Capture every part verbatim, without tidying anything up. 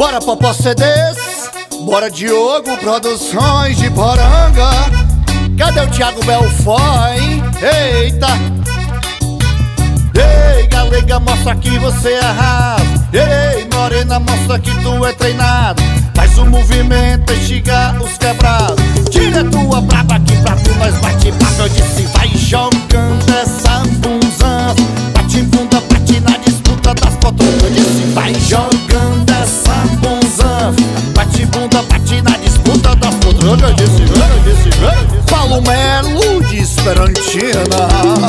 Bora Popó C Ds, bora Diogo Produções de Poranga. Cadê o Thiago Belfort, hein? Eita! Ei, galega, mostra que você arrasa. Ei, morena, mostra que tu é treinado. Faz o movimento, estiga os quebrados. Tira tua braba aqui pra tu, nós bate papo. Eu disse, vai jogando essa bunzã. Bate bunda, bate na disputa das potrangas. Eu disse, vai jogando essa bunzã. Bate bunda, bate na disputa das potrangas. Eu disse, eu disse, eu disse. Paulo Melo de Esperantina.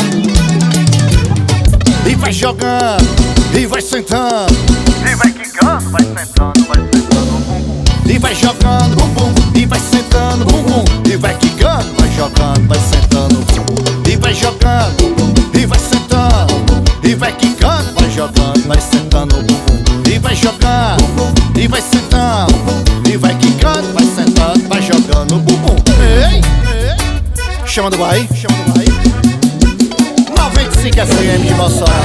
E vai jogando, e vai sentando, e vai quicando, vai sentando, vai sentando o bumbum. E vai jogando bumbum, e vai sentando bumbum. E vai quicando, vai jogando, vai sentando bumbum. E vai jogando, e vai sentando, e vai quicando, vai jogando, vai sentando bumbum. E vai jogando, e vai sentando, e vai quicando, vai sentando, vai jogando bumbum. Ei, ei. Chama do Bahia, chama do Bahia. noventa e cinco F M de Mossoró.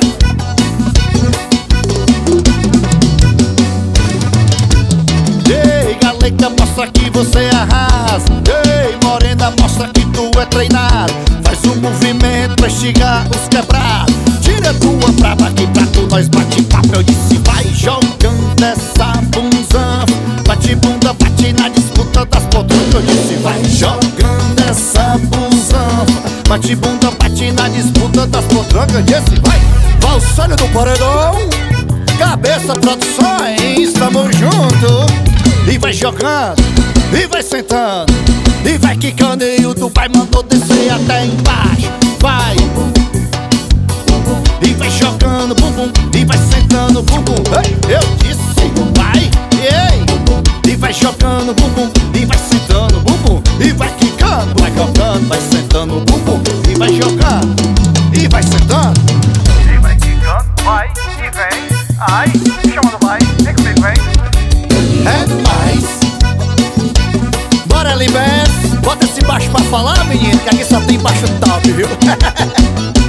Ei, galega, mostra que você arrasa. Ei, morena, mostra que tu é treinado. Faz um movimento pra estigar os quebrados. Tira tua braba aqui pra tu, nós bate papo. Eu disse, vai jogando essa bunzã. Bate bunda, bate na disputa das potrangas. Eu disse, vai jogando essa bunzã. Bate bunda, bate na disputa das potrangas. Disse, vai, Valsório do Paredão, Cabeça Produções, tamo junto. E vai jogando, e vai sentando, e vai quicando. E o tu vai mandou descer até embaixo. Vai, e vai jogando bumbum, e vai sentando bumbum. Ei, eu disse, vai, ei. E vai jogando bumbum, e vai sentando bumbum. E vai quicando, vai jogando, vai sentando bumbum. E vai jogando, e vai sentando. E vai quicando, vai e vem. Ai, chama do vai, vem comigo, vem. É mais. Bora, Libés, bota esse baixo pra falar, menino, que aqui só tem baixo top, viu?